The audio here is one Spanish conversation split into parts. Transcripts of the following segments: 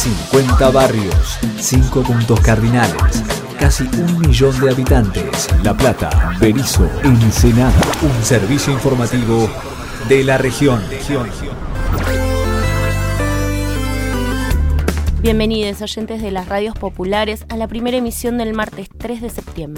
50 barrios, 5 puntos cardinales, casi 1 millón de habitantes. La Plata, Berisso, Ensenada. Un servicio informativo de la región. Bienvenidos, oyentes de las radios populares, a la primera emisión del martes 3 de septiembre.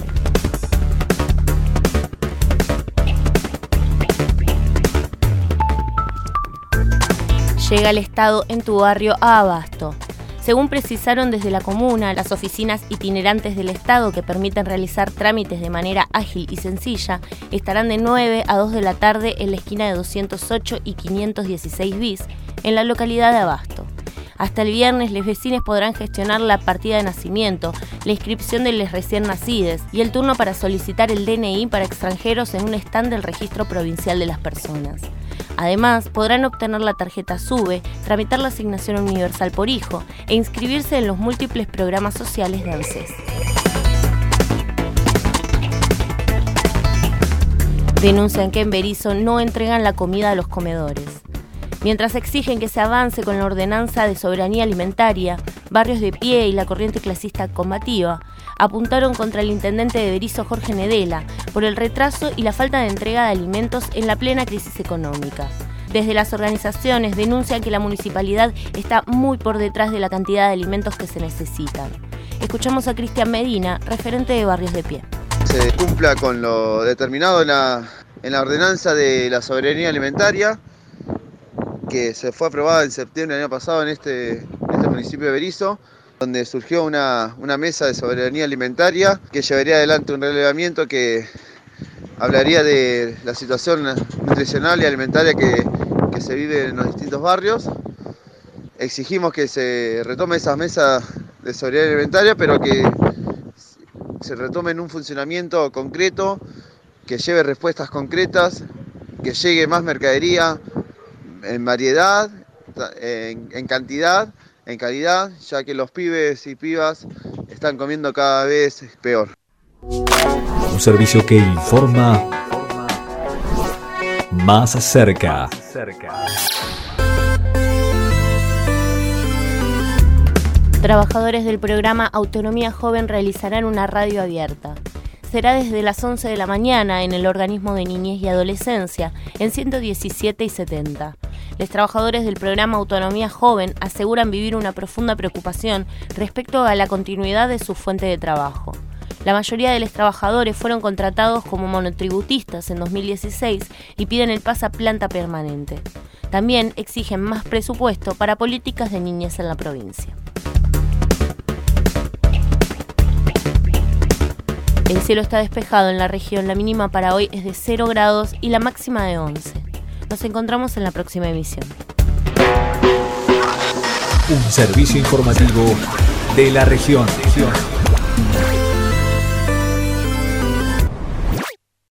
Llega el Estado en tu barrio a Abasto. Según precisaron desde la comuna, las oficinas itinerantes del Estado que permiten realizar trámites de manera ágil y sencilla estarán de 9 a 2 de la tarde en la esquina de 208 y 516 bis en la localidad de Abasto. Hasta el viernes, los vecinos podrán gestionar la partida de nacimiento, la inscripción de los recién nacidos y el turno para solicitar el DNI para extranjeros en un stand del Registro Provincial de las Personas. Además, podrán obtener la tarjeta SUBE, tramitar la asignación universal por hijo e inscribirse en los múltiples programas sociales de ANSES. Denuncian que en Berisso no entregan la comida a los comedores. Mientras exigen que se avance con la ordenanza de soberanía alimentaria, Barrios de Pie y la corriente clasista combativa apuntaron contra el intendente de Berisso, Jorge Nedela, por el retraso y la falta de entrega de alimentos en la plena crisis económica. Desde las organizaciones denuncian que la municipalidad está muy por detrás de la cantidad de alimentos que se necesitan. Escuchamos a Cristian Medina, referente de Barrios de Pie. Se cumpla con lo determinado en la ordenanza de la soberanía alimentaria, que se fue aprobada en septiembre del año pasado en este municipio de Berisso, donde surgió una mesa de soberanía alimentaria que llevaría adelante un relevamiento que hablaría de la situación nutricional y alimentaria que se vive en los distintos barrios. Exigimos que se retome esa mesa de soberanía alimentaria, pero que se retome en un funcionamiento concreto, que lleve respuestas concretas, que llegue más mercadería en variedad, en cantidad, en calidad, ya que los pibes y pibas están comiendo cada vez peor. Un servicio que informa más cerca. Trabajadores del programa Autonomía Joven realizarán una radio abierta. Será desde las 11 de la mañana en el organismo de niñez y adolescencia, en 117 y 70. Los trabajadores del programa Autonomía Joven aseguran vivir una profunda preocupación respecto a la continuidad de su fuente de trabajo. La mayoría de los trabajadores fueron contratados como monotributistas en 2016 y piden el pase a planta permanente. También exigen más presupuesto para políticas de niñez en la provincia. El cielo está despejado en la región, la mínima para hoy es de 0 grados y la máxima de 11. Nos encontramos en la próxima emisión. Un servicio informativo de la región.